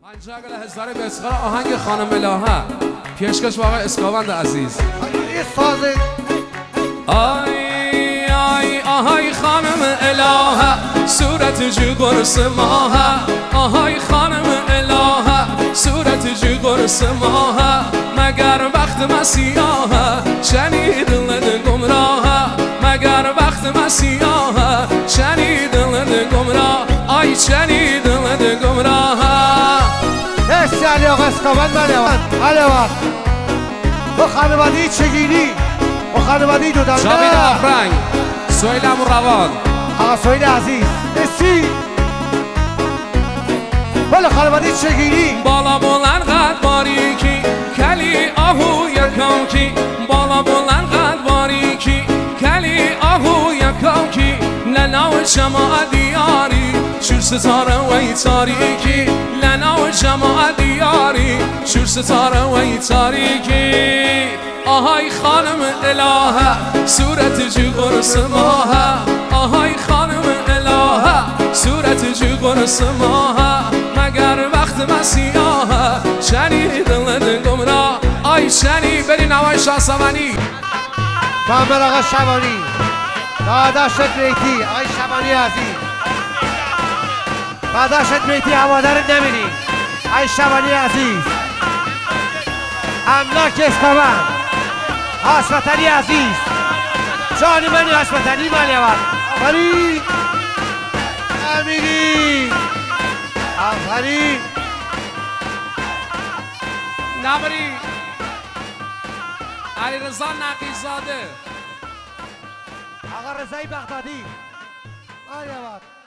انجا هزاره به اسقار آهنگ خانم الهه پیشکش با آقای اسکاوند عزیز. آی آی آهای خانم الهه صورت جو قرص ماهه. آهای خانم الهه صورت جو قرص ماهه. مگر وقت مسیحه شنید دل گمراهه. مگر وقت مسیحه شنید دل گمراه. آی شنید دل گمراهه. مرسی علی آقا اسکاوند. بله با خانواده چگینی با خانواده دو دانده جاوید آفرنگ سویل امروان آقا سویل عزیز مرسی. بله خانواده چگینی بالا بلند قد باریکی کلی آهو یکم کی. بالا بلند قد باریکی کلی آهو یکم کی. لنا و شماع دیاری شور ستاره و تاریکی. لنا و شماع دیاری شور ستاره و تاریکی. آهای خانم الهه صورت جو قرص ماهه. آهای خانم الهه صورت جو قرص ماهه. مگر وقت مسیحه شنید دل گمراه. آی شنی بری نوای شاه سمنی کامل آقا شبانی داداشت میتی آقای شبانی عزیز. داداشت میتی هوادارت نمیری آقای شبانی عزیز. املاک اسکاوند هاشمتلی عزیز جانی منی هاشمتلی مالیوان آفرین امیری آفرین نبری علی رضا نقیزاده آقا رضای بغدادی مالیوان.